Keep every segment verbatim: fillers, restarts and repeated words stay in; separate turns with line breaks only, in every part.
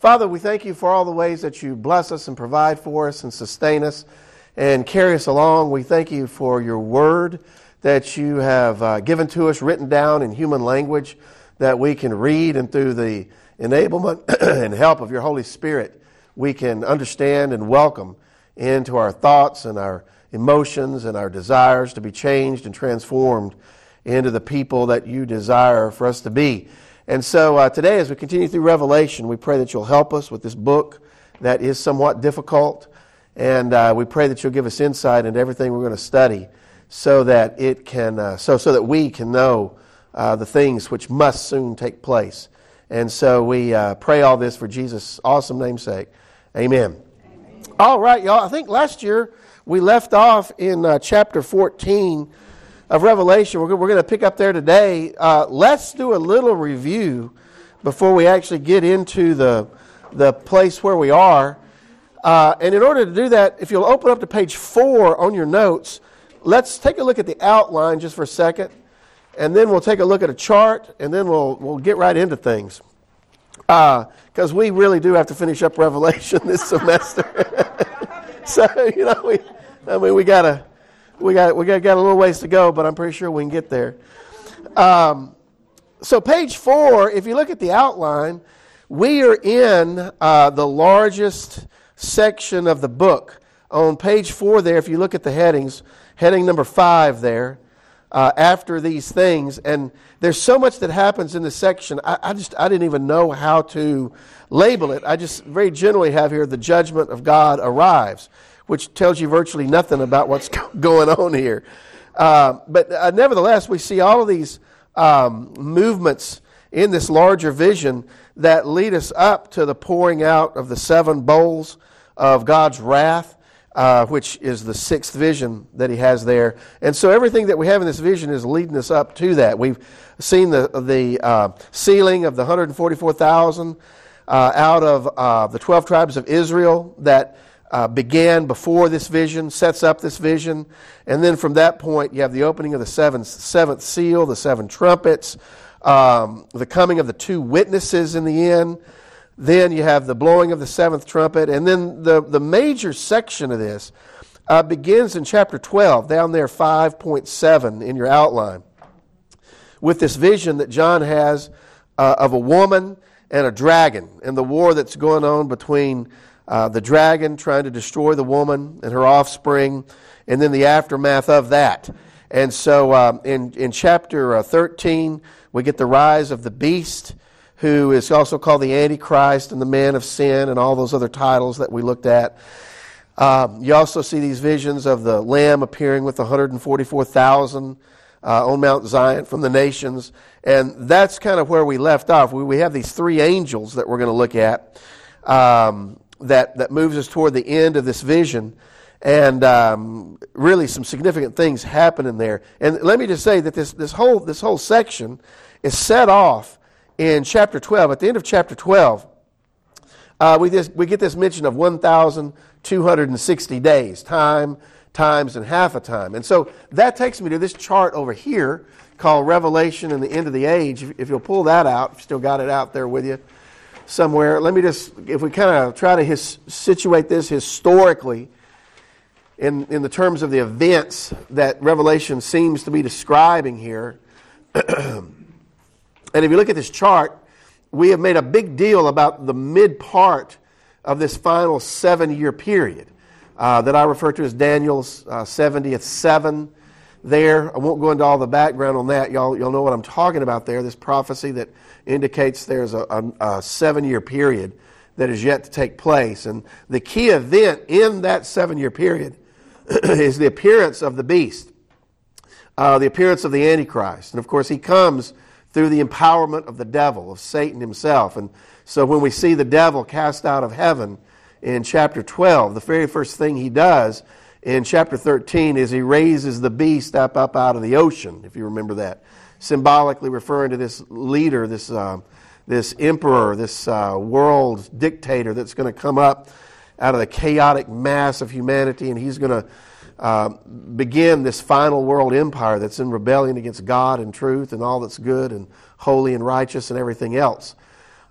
Father, we thank you for all the ways that you bless us and provide for us and sustain us and carry us along. We thank you for your word that you have uh, given to us, written down in human language that we can read, and through the enablement and help of your Holy Spirit, we can understand and welcome into our thoughts and our emotions and our desires to be changed and transformed into the people that you desire for us to be. And so uh, today, as we continue through Revelation, we pray that you'll help us with this book that is somewhat difficult, and uh, we pray that you'll give us insight into everything we're going to study, so that it can, uh, so so that we can know uh, the things which must soon take place. And so we uh, pray all this for Jesus' awesome name's sake. Amen. Amen. All right, y'all. I think last year we left off in uh, chapter fourteen of Revelation. We're, we're going to pick up there today. Uh, let's do a little review before we actually get into the the place where we are. Uh, and in order to do that, if you'll open up to page four on your notes, let's take a look at the outline just for a second, and then we'll take a look at a chart, and then we'll we'll get right into things. Because uh, we really do have to finish up Revelation this semester. So, you know, we I mean we gotta we got we got got a little ways to go, but I'm pretty sure we can get there. Um, so page four, if you look at the outline, we are in uh, the largest section of the book. On page four there, if you look at the headings, heading number five there, uh, after these things, and there's so much that happens in this section, I, I just I didn't even know how to label it. I just very generally have here, the judgment of God arrives, which tells you virtually nothing about what's going on here. Uh, but uh, nevertheless, we see all of these um, movements in this larger vision that lead us up to the pouring out of the seven bowls of God's wrath, uh, which is the sixth vision that he has there. And so everything that we have in this vision is leading us up to that. We've seen the the uh, sealing of the one hundred forty-four thousand uh, out of uh, the twelve tribes of Israel that uh, began before this vision, sets up this vision. And then from that point, you have the opening of the seventh, seventh seal, the seven trumpets, um, the coming of the two witnesses in the end. Then you have the blowing of the seventh trumpet. And then the, the major section of this uh, begins in chapter twelve, down there five point seven in your outline, with this vision that John has uh, of a woman and a dragon, and the war that's going on between uh, the dragon trying to destroy the woman and her offspring, and then the aftermath of that. And so um, in, in chapter uh, thirteen, we get the rise of the beast, who is also called the Antichrist and the man of sin and all those other titles that we looked at. Um, you also see these visions of the Lamb appearing with one hundred forty-four thousand uh, on Mount Zion from the nations. And that's kind of where we left off. We, we have these three angels that we're going to look at um, that, that moves us toward the end of this vision. And um, really some significant things happen in there. And let me just say that this, this whole this whole section is set off in chapter twelve. At the end of chapter twelve, uh, we this, we get this mention of one thousand two hundred sixty days, time, times, and half a time. And so that takes me to this chart over here called Revelation and the End of the Age. If, if you'll pull that out, if you still got it out there with you somewhere. Let me just, if we kind of try to his, situate this historically in, in the terms of the events that Revelation seems to be describing here. And if you look at this chart, we have made a big deal about the mid part of this final seven-year period uh, that I refer to as Daniel's uh, seventieth seven there. I won't go into all the background on that. Y'all, you'll know what I'm talking about there, this prophecy that indicates there's a, a, a seven-year period that is yet to take place. And the key event in that seven-year period is the appearance of the beast, uh, the appearance of the Antichrist. And of course, he comes through the empowerment of the devil, of Satan himself. And so when we see the devil cast out of heaven in chapter twelve, the very first thing he does in chapter thirteen is he raises the beast up, up out of the ocean, if you remember that. Symbolically referring to this leader, this uh, this emperor, this uh, world dictator that's going to come up out of the chaotic mass of humanity, and he's going to Uh, begin this final world empire that's in rebellion against God and truth and all that's good and holy and righteous and everything else.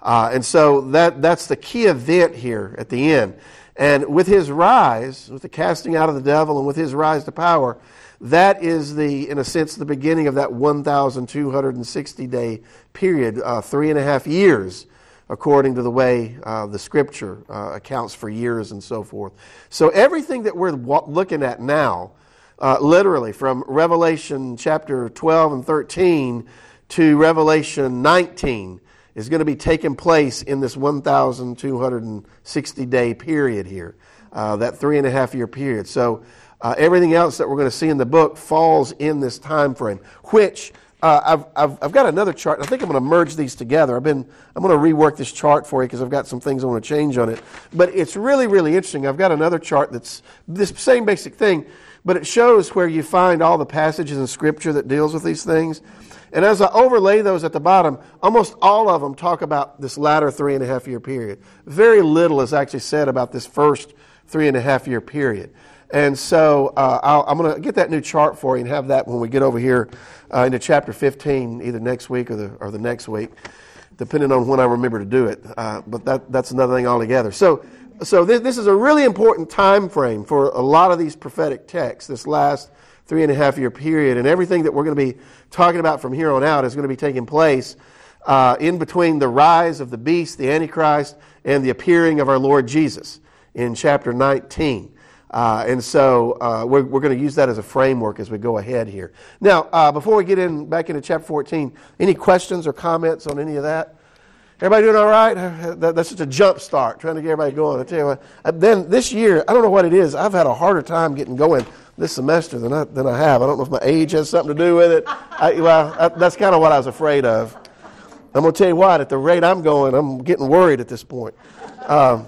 Uh, and so that that's the key event here at the end. And with his rise, with the casting out of the devil and with his rise to power, that is, the, in a sense, the beginning of that one thousand two hundred sixty day period, uh, three and a half years, according to the way uh, the Scripture uh, accounts for years and so forth. So everything that we're looking at now, uh, literally from Revelation chapter twelve and thirteen to Revelation nineteen, is going to be taking place in this one thousand two hundred sixty day period here, uh, that three and a half year period. So uh, everything else that we're going to see in the book falls in this time frame, which uh, I've, I've, I've got another chart. I think I'm going to merge these together. I've been, I'm going to rework this chart for you because I've got some things I want to change on it. But it's really, really interesting. I've got another chart that's this same basic thing, but it shows where you find all the passages in Scripture that deals with these things. And as I overlay those at the bottom, almost all of them talk about this latter three and a half year period. Very little is actually said about this first three and a half year period. And so uh, I'll, I'm going to get that new chart for you and have that when we get over here uh, into chapter fifteen, either next week or the or the next week, depending on when I remember to do it. Uh, but that that's another thing altogether. So so this, this is a really important time frame for a lot of these prophetic texts, this last three and a half year period, and everything that we're going to be talking about from here on out is going to be taking place uh, in between the rise of the beast, the Antichrist, and the appearing of our Lord Jesus in chapter nineteen. Uh, and so uh, we're, we're going to use that as a framework as we go ahead here. Now, uh, before we get in back into chapter fourteen, any questions or comments on any of that? Everybody doing all right? That, that's just a jump start, trying to get everybody going. I tell you what, then this year, I don't know what it is. I've had a harder time getting going this semester than I, than I have. I don't know if my age has something to do with it. I, well, I, that's kind of what I was afraid of. I'm going to tell you what, at the rate I'm going, I'm getting worried at this point. Um,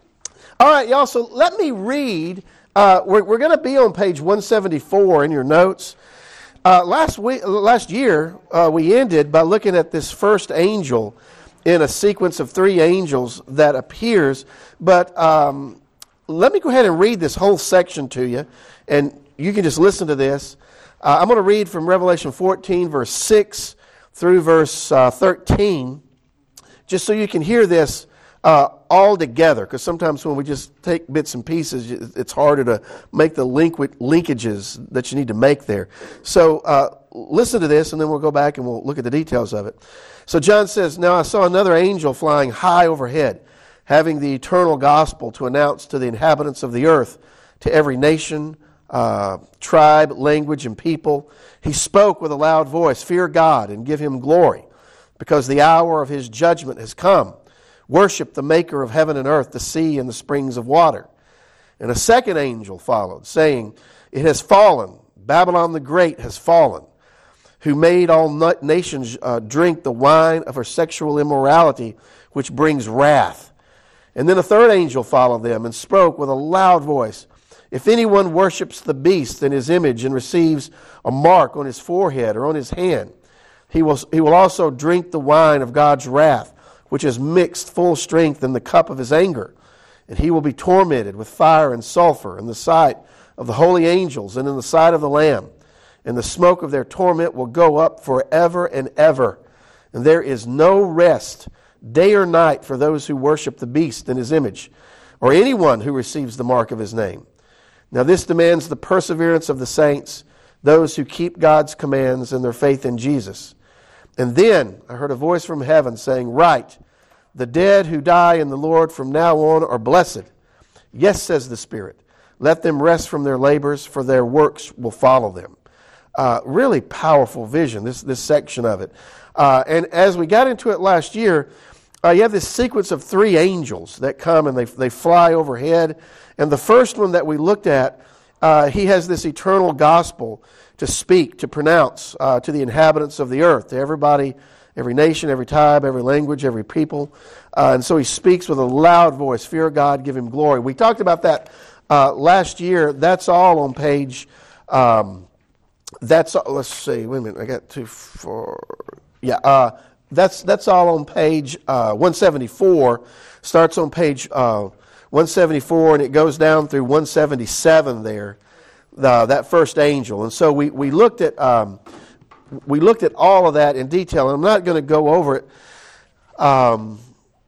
all right, y'all, so let me read. Uh, we're we're going to be on page one seventy-four in your notes. Uh, last week, last year, uh, we ended by looking at this first angel in a sequence of three angels that appears. But um, let me go ahead and read this whole section to you, and you can just listen to this. Uh, I'm going to read from Revelation fourteen, verse six through verse uh, thirteen, just so you can hear this uh, all together, because sometimes when we just take bits and pieces, it's harder to make the link linkages that you need to make there. So uh, listen to this, and then we'll go back and we'll look at the details of it. So John says, "Now I saw another angel flying high overhead, having the eternal gospel to announce to the inhabitants of the earth, to every nation, uh, tribe, language, and people. He spoke with a loud voice, 'Fear God and give him glory, because the hour of his judgment has come. Worship the maker of heaven and earth, the sea and the springs of water.' And a second angel followed, saying, 'It has fallen, Babylon the Great has fallen, who made all nations uh, drink the wine of her sexual immorality, which brings wrath.' And then a third angel followed them and spoke with a loud voice, 'If anyone worships the beast in his image and receives a mark on his forehead or on his hand, he will, he will also drink the wine of God's wrath, which is mixed full strength in the cup of his anger. And he will be tormented with fire and sulfur in the sight of the holy angels and in the sight of the Lamb. And the smoke of their torment will go up forever and ever. And there is no rest, day or night, for those who worship the beast in his image, or anyone who receives the mark of his name. Now this demands the perseverance of the saints, those who keep God's commands and their faith in Jesus.' And then I heard a voice from heaven saying, 'Write, the dead who die in the Lord from now on are blessed. Yes, says the Spirit, let them rest from their labors, for their works will follow them.'" Uh, really powerful vision, this, this section of it. Uh, and as we got into it last year, uh, you have this sequence of three angels that come and they, they fly overhead. And the first one that we looked at, uh, he has this eternal gospel to speak, to pronounce uh, to the inhabitants of the earth, to everybody, every nation, every tribe, every language, every people. Uh, and so he speaks with a loud voice, "Fear God, give him glory." We talked about that uh, last year. That's all on page, um, that's, let's see, wait a minute, I got two, four, yeah, uh, that's that's all on page uh, one seventy-four, starts on page uh, one seventy-four, and it goes down through one seventy-seven there. The, that first angel. And so we, we looked at um, we looked at all of that in detail. And I'm not going to go over it um,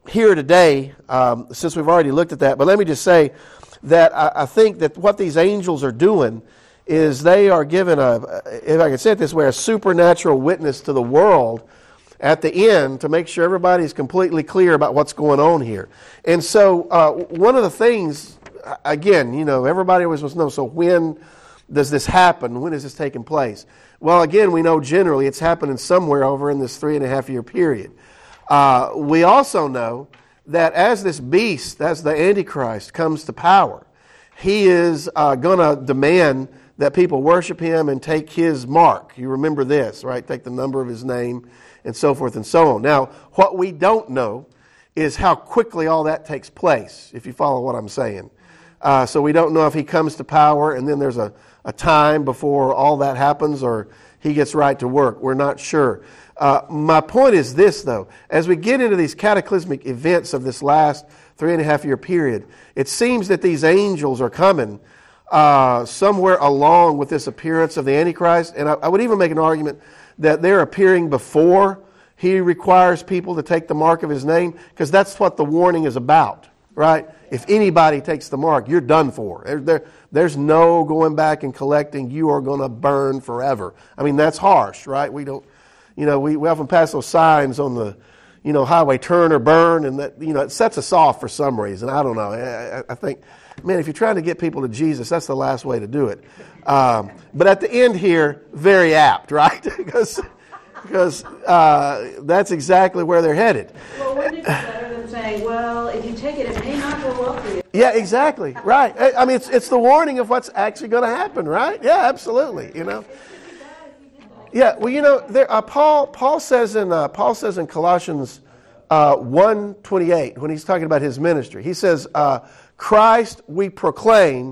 here today, um, since we've already looked at that, but let me just say that I, I think that what these angels are doing is they are giving a, if I can say it this way, a supernatural witness to the world at the end to make sure everybody's completely clear about what's going on here. And so uh, one of the things, again, you know, everybody always wants to know, so when does this happen? When is this taking place? Well, again, we know generally it's happening somewhere over in this three and a half year period. Uh, we also know that as this beast, as the Antichrist comes to power, he is uh, going to demand that people worship him and take his mark. You remember this, right? Take the number of his name and so forth and so on. Now, what we don't know is how quickly all that takes place, if you follow what I'm saying. Uh, so we don't know if he comes to power and then there's a, a time before all that happens or he gets right to work. We're not sure. Uh, my point is this, though. As we get into these cataclysmic events of this last three and a half year period, it seems that these angels are coming uh, somewhere along with this appearance of the Antichrist. And I, I would even make an argument that they're appearing before he requires people to take the mark of his name, because that's what the warning is about, right? If anybody takes the mark, you're done for. There, there, there's no going back and collecting. You are going to burn forever. I mean, that's harsh, right? We don't... You know, we, we often pass those signs on the, you know, highway, turn or burn, and that, you know, it sets us off for some reason. I don't know. I, I think, man, if you're trying to get people to Jesus, that's the last way to do it. Um, but at the end here, very apt, right? because because uh, that's exactly where they're headed.
Well, wouldn't it be better than saying, well, if you take it, it may not go well for you?
Yeah, exactly. Right. I mean, it's it's the warning of what's actually going to happen, right? Yeah, absolutely. You know. Yeah, well, you know, there, uh, Paul Paul says in uh, Paul says in Colossians uh, one twenty-eight when he's talking about his ministry, he says, uh, "Christ we proclaim,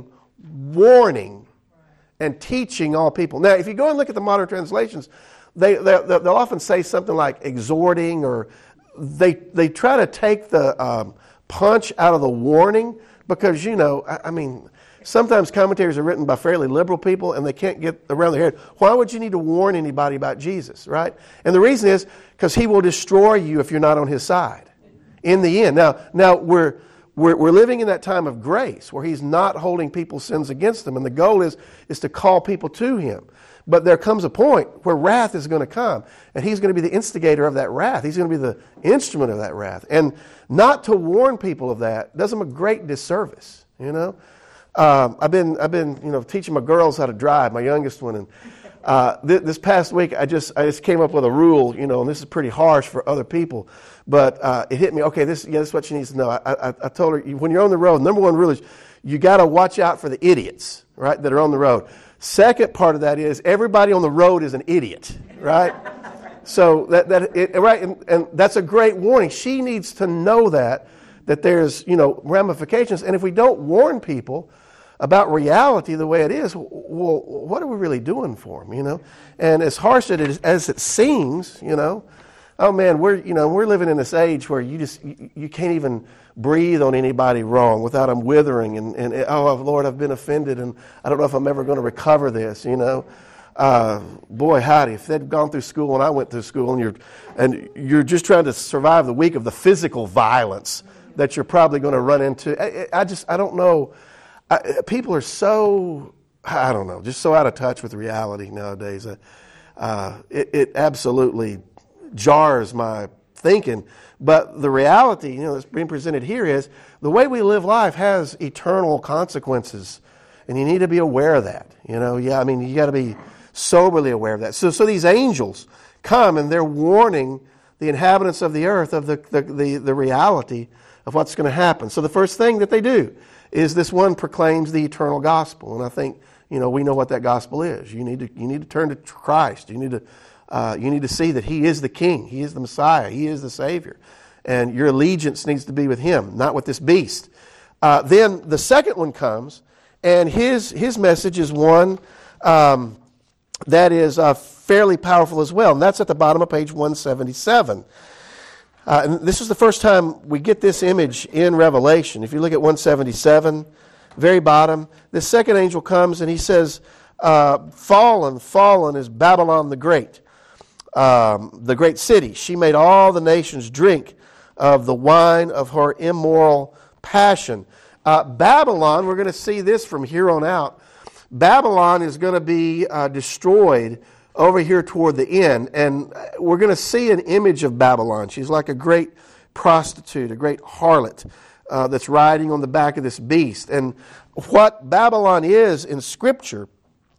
warning and teaching all people." Now, if you go and look at the modern translations, they, they they'll often say something like exhorting, or they they try to take the um, punch out of the warning because you know, I, I mean. Sometimes commentaries are written by fairly liberal people and they can't get around their head. Why would you need to warn anybody about Jesus, right? And the reason is because he will destroy you if you're not on his side in the end. Now, now we're, we're, we're living in that time of grace where he's not holding people's sins against them. And the goal is, is to call people to him. But there comes a point where wrath is going to come and he's going to be the instigator of that wrath. He's going to be the instrument of that wrath. And not to warn people of that does him a great disservice, you know? Um, I've been, I've been, you know, teaching my girls how to drive, my youngest one, and uh, th- this past week I just, I just came up with a rule, you know, and this is pretty harsh for other people, but uh, it hit me. Okay, this, yeah, this is what she needs to know. I, I, I told her when you're on the road, number one rule is you got to watch out for the idiots, right, that are on the road. Second part of that is everybody on the road is an idiot, right? So that that it, right, and, and that's a great warning. She needs to know that that there's, you know, ramifications, and if we don't warn people about reality the way it is, well, what are we really doing for them, you know? And as harsh as it, is, as it seems, you know, oh man, we're, you know, we're living in this age where you just, you, you can't even breathe on anybody wrong without them withering and, and, oh, Lord, I've been offended and I don't know if I'm ever going to recover this, you know? Uh, boy, howdy, if they'd gone through school and I went through school and you're, and you're just trying to survive the week of the physical violence that you're probably going to run into, I, I just, I don't know. I, people are so, I don't know, just so out of touch with reality nowadays. Uh, uh, it, it absolutely jars my thinking. But the reality, you know, that's being presented here is the way we live life has eternal consequences, and you need to be aware of that. You know, yeah, I mean, you got to be soberly aware of that. So, so these angels come and they're warning the inhabitants of the earth of the the, the, the reality of what's going to happen. So the first thing that they do is this one proclaims the eternal gospel. And I think, you know, we know what that gospel is. You need to you need to turn to Christ. You need to uh, you need to see that he is the King. He is the Messiah. He is the Savior. And your allegiance needs to be with him, not with this beast. Uh, then the second one comes, and his his message is one um, that is uh, fairly powerful as well. And that's at the bottom of page one seventy-seven. Uh, and this is the first time we get this image in Revelation. If you look at one seventy-seven, very bottom, the second angel comes and he says, uh, fallen, fallen is Babylon the Great, um, the great city. She made all the nations drink of the wine of her immoral passion. Uh, Babylon, we're going to see this from here on out. Babylon is going to be uh, destroyed over here toward the end, and we're going to see an image of Babylon. She's like a great prostitute, a great harlot uh, that's riding on the back of this beast. And what Babylon is in Scripture,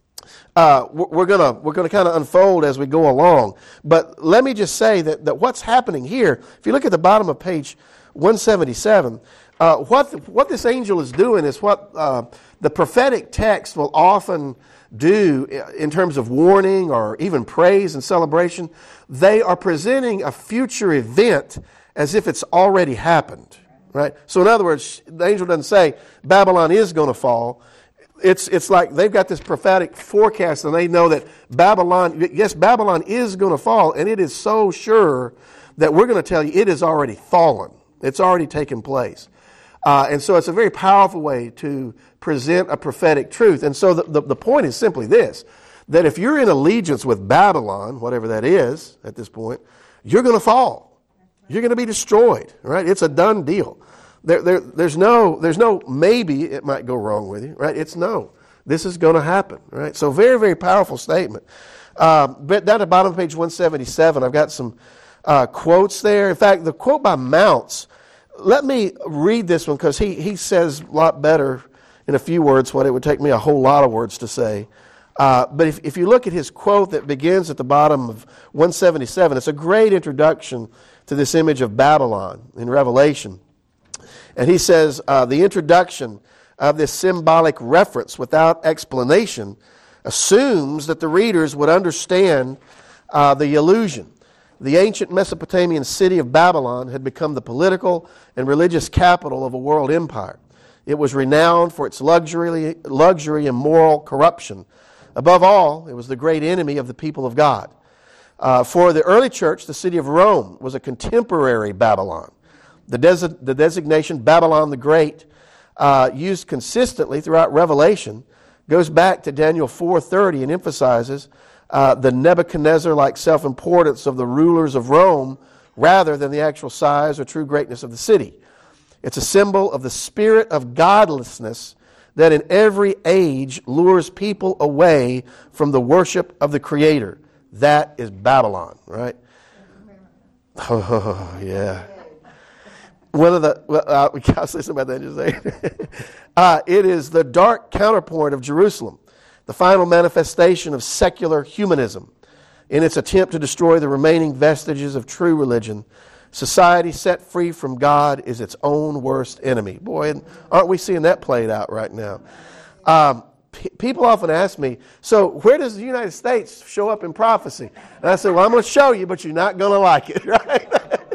uh, we're going to we're going to kind of unfold as we go along. But let me just say that, that what's happening here, if you look at the bottom of page one seventy-seven, uh, what the, what this angel is doing is what uh, the prophetic text will often do in terms of warning or even praise and celebration. They are presenting a future event as if it's already happened, right? So in other words, the angel doesn't say Babylon is going to fall. It's it's like they've got this prophetic forecast and they know that Babylon, yes, Babylon is going to fall, and it is so sure that we're going to tell you it has already fallen. It's already taken place. Uh, and so it's a very powerful way to present a prophetic truth. And so the, the, the point is simply this, that if you're in allegiance with Babylon, whatever that is at this point, you're going to fall. You're going to be destroyed, right? It's a done deal. There, there, there's no, there's no maybe it might go wrong with you, right? It's no. This is going to happen, right? So very, very powerful statement. Um, but down at the bottom of page one seventy-seven, I've got some uh, quotes there. In fact, the quote by Mounts, let me read this one because he, he says a lot better in a few words what it would take me a whole lot of words to say. Uh, but if, if you look at his quote that begins at the bottom of one seventy-seven, it's a great introduction to this image of Babylon in Revelation. And he says, uh, the introduction of this symbolic reference without explanation assumes that the readers would understand uh, the allusion. The ancient Mesopotamian city of Babylon had become the political and religious capital of a world empire. It was renowned for its luxury, luxury and moral corruption. Above all, it was the great enemy of the people of God. Uh, for the early church, the city of Rome was a contemporary Babylon. The, des- the designation Babylon the Great, uh, used consistently throughout Revelation, goes back to Daniel four thirty and emphasizes uh, the Nebuchadnezzar-like self-importance of the rulers of Rome rather than the actual size or true greatness of the city. It's a symbol of the spirit of godlessness that in every age lures people away from the worship of the Creator. That is Babylon, right? Oh, yeah. One of the, well, uh, we can't say something about that just a second. uh, it is the dark counterpoint of Jerusalem, the final manifestation of secular humanism. In its attempt to destroy the remaining vestiges of true religion, society set free from God is its own worst enemy. Boy, aren't we seeing that played out right now? Um, p- people often ask me, so where does the United States show up in prophecy? And I say, well, I'm going to show you, but you're not going to like it, right?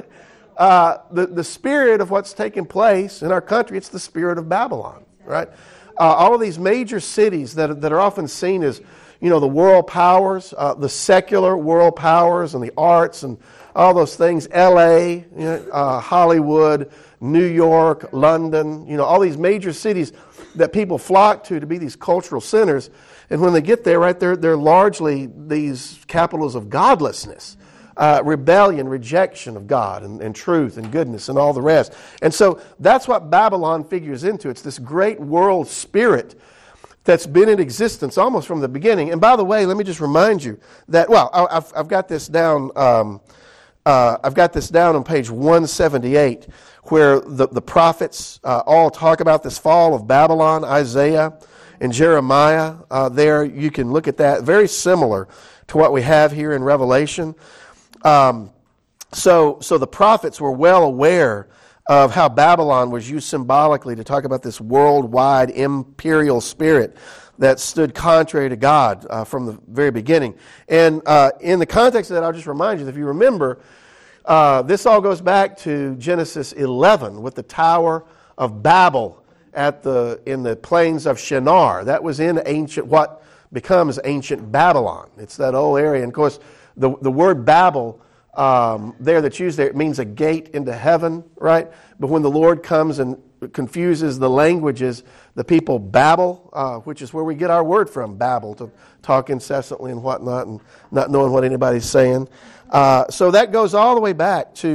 Uh, the, the spirit of what's taking place in our country, it's the spirit of Babylon, right? Uh, all of these major cities that, that are often seen as, you know, the world powers, uh, the secular world powers and the arts and all those things, L A, you know, uh, Hollywood, New York, London, you know, all these major cities that people flock to to be these cultural centers. And when they get there, right, they're, they're largely these capitals of godlessness. Uh, rebellion, rejection of God and, and truth and goodness and all the rest. And so that's what Babylon figures into. It's this great world spirit that's been in existence almost from the beginning. And by the way, let me just remind you that, well, I, I've, I've got this down, um, uh, I've got this down on page one seventy-eight, where the, the prophets uh, all talk about this fall of Babylon, Isaiah and Jeremiah. Uh, there, you can look at that. Very similar to what we have here in Revelation. Um, so, so the prophets were well aware of how Babylon was used symbolically to talk about this worldwide imperial spirit that stood contrary to God uh, from the very beginning. And uh, in the context of that, I'll just remind you, if you remember, uh, this all goes back to Genesis eleven with the Tower of Babel at the in the plains of Shinar. That was in ancient what becomes ancient Babylon. It's that old area, and of course. The the word Babel um, there that's used there, it means a gate into heaven, right? But when the Lord comes and confuses the languages, the people babble, uh, which is where we get our word from, babble, to talk incessantly and whatnot and not knowing what anybody's saying. Uh, so that goes all the way back to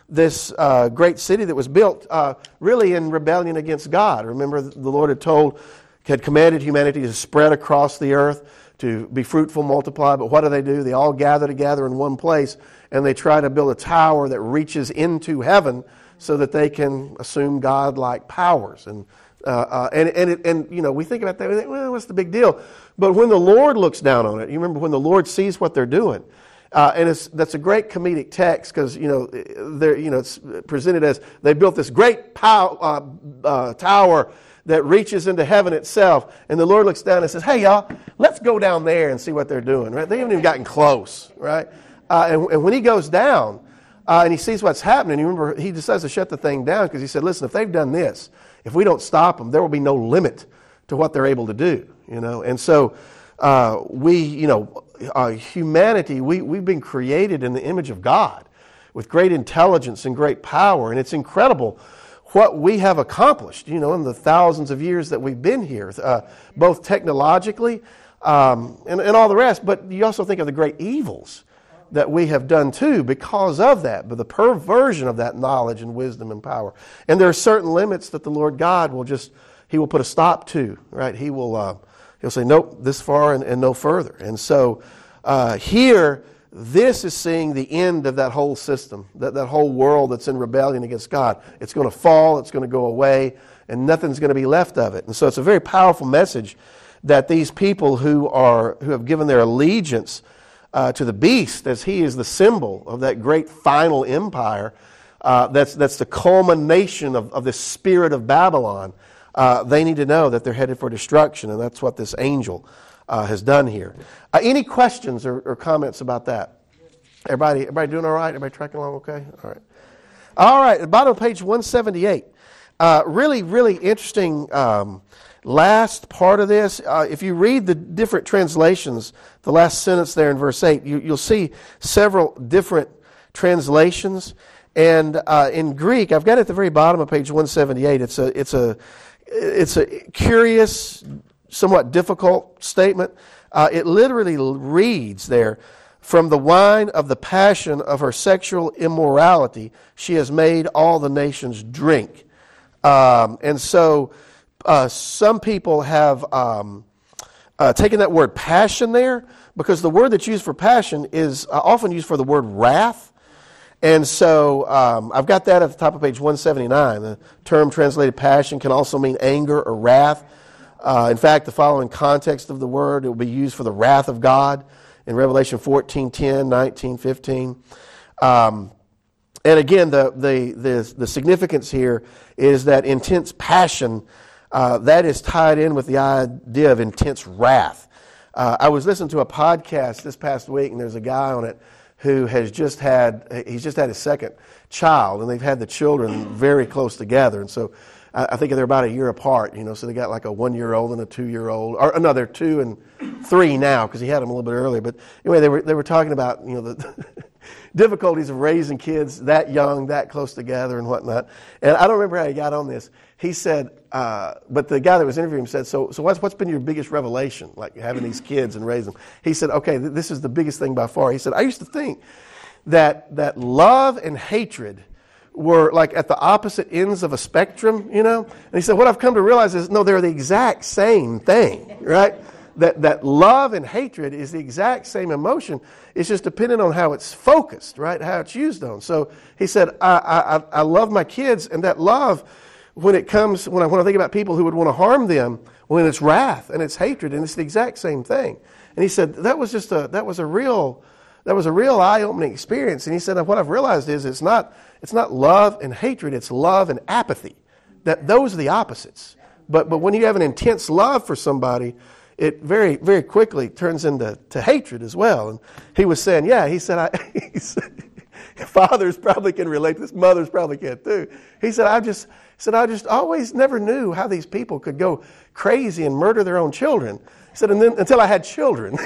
this uh, great city that was built uh, really in rebellion against God. Remember, the Lord had told, had commanded humanity to spread across the earth, to be fruitful, multiply. But what do they do? They all gather together in one place, and they try to build a tower that reaches into heaven so that they can assume God-like powers. And uh, uh, and and, it, and you know, we think about that. We think, well, what's the big deal? But when the Lord looks down on it, you remember when the Lord sees what they're doing. Uh, and it's, that's a great comedic text because, you know, they're, you know, it's presented as they built this great pow, uh, uh, tower that reaches into heaven itself. And the Lord looks down and says, hey, y'all, let's go down there and see what they're doing, right? They haven't even gotten close, right? Uh, and, and when he goes down uh, and he sees what's happening, you remember, he decides to shut the thing down because he said, listen, if they've done this, if we don't stop them, there will be no limit to what they're able to do, you know? And so uh, we, you know, Uh, humanity, we, we've been created in the image of God with great intelligence and great power. And it's incredible what we have accomplished, you know, in the thousands of years that we've been here, uh, both technologically um, and, and all the rest. But you also think of the great evils that we have done too because of that, but the perversion of that knowledge and wisdom and power. And there are certain limits that the Lord God will just, He will put a stop to, right? He will... Uh, He'll say, nope, this far and, and no further. And so uh, here, this is seeing the end of that whole system, that, that whole world that's in rebellion against God. It's going to fall, it's going to go away, and nothing's going to be left of it. And so it's a very powerful message that these people who are who have given their allegiance uh, to the beast, as he is the symbol of that great final empire, uh, that's, that's the culmination of, of the spirit of Babylon. Uh, they need to know that they're headed for destruction, and that's what this angel uh, has done here. Uh, any questions or, or comments about that? Everybody, everybody doing all right? Everybody tracking along okay? All right. All right, at the bottom of page one seventy-eight. Uh, really, really interesting um, last part of this. Uh, if you read the different translations, the last sentence there in verse eight, you, you'll see several different translations. And uh, in Greek, I've got it at the very bottom of page one seventy-eight. It's a, it's a It's a curious, somewhat difficult statement. Uh, it literally reads there, from the wine of the passion of her sexual immorality, she has made all the nations drink. Um, and so uh, some people have um, uh, taken that word passion there, because the word that's used for passion is uh, often used for the word wrath. And so um, I've got that at the top of page one seventy-nine. The term translated passion can also mean anger or wrath. Uh, in fact, the following context of the word, it will be used for the wrath of God in Revelation fourteen ten, nineteen fifteen. Um, and again, the, the, the, the significance here is that intense passion, uh, that is tied in with the idea of intense wrath. Uh, I was listening to a podcast this past week, and there's a guy on it who has just had, he's just had his second child, and they've had the children very close together. And so I, I think they're about a year apart, you know, so they got like a one-year-old and a two-year-old, or no, they're two and three now, because he had them a little bit earlier. But anyway, they were they were talking about, you know, the difficulties of raising kids that young, that close together and whatnot. And I don't remember how he got on this. He said, uh, but the guy that was interviewing him said, so so what's, what's been your biggest revelation, like having these kids and raising them? He said, okay, th- this is the biggest thing by far. He said, I used to think that that love and hatred were like at the opposite ends of a spectrum, you know? And he said, what I've come to realize is, no, they're the exact same thing, right? That that love and hatred is the exact same emotion. It's just dependent on how it's focused, right? How it's used on. So he said, I I, I love my kids, and that love, when it comes, when I, when I think about people who would want to harm them, when it's wrath and it's hatred, and it's the exact same thing. And he said, that was just a, that was a real, that was a real eye-opening experience. And he said, what I've realized is it's not, it's not love and hatred, it's love and apathy. That those are the opposites. But, but when you have an intense love for somebody, it very, very quickly turns into to hatred as well. And he was saying, yeah, he said, I, he said, fathers probably can relate to this, mothers probably can too. He said, I just, he said, I just always never knew how these people could go crazy and murder their own children. He said, and then until I had children.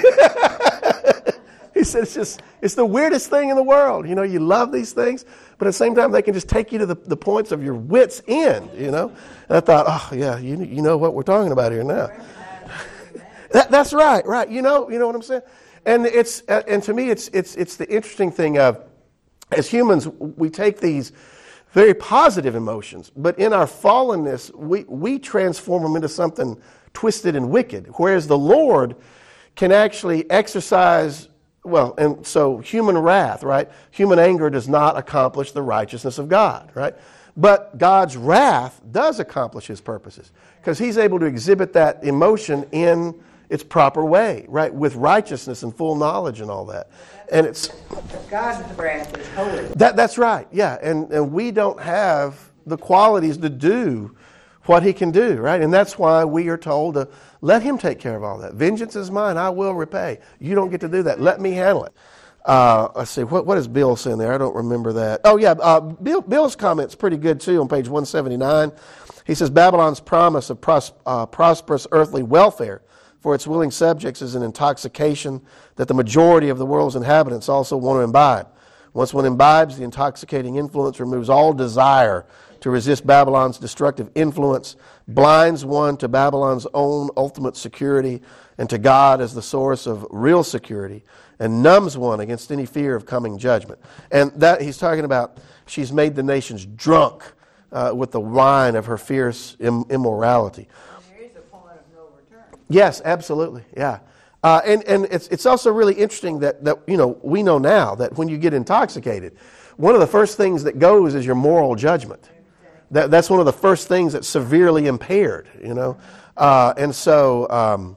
He said, it's just, it's the weirdest thing in the world. You know, you love these things, but at the same time, they can just take you to the, the points of your wits' end, you know. And I thought, oh, yeah, you, you know what we're talking about here now. that, that's right, right. You know, you know what I'm saying? And it's, and to me, it's, it's, it's the interesting thing of, as humans, we take these very positive emotions, but in our fallenness, we, we transform them into something twisted and wicked, whereas the Lord can actually exercise, well, and so human wrath, right? Human anger does not accomplish the righteousness of God, right? But God's wrath does accomplish his purposes because he's able to exhibit that emotion in its proper way, right? With righteousness and full knowledge and all that. And it's...
God's wrath is holy.
That, that's right, yeah. And, and we don't have the qualities to do what he can do, right? And that's why we are told to let him take care of all that. Vengeance is mine, I will repay. You don't get to do that. Let me handle it. Uh, let's see, what, what is Bill saying there? I don't remember that. Oh, yeah, uh, Bill, Bill's comment's pretty good, too, on page one seventy-nine. He says, Babylon's promise of pros, uh, prosperous earthly welfare for its willing subjects is an intoxication that the majority of the world's inhabitants also want to imbibe. Once one imbibes, the intoxicating influence removes all desire to resist Babylon's destructive influence, blinds one to Babylon's own ultimate security and to God as the source of real security, and numbs one against any fear of coming judgment. And that he's talking about, she's made the nations drunk uh, with the wine of her fierce im- immorality.
There is a point of no return.
Yes, absolutely, yeah. Uh, and and it's it's also really interesting that, that, you know, we know now that when you get intoxicated, one of the first things that goes is your moral judgment. That That's one of the first things that's severely impaired, you know. Uh, and so um,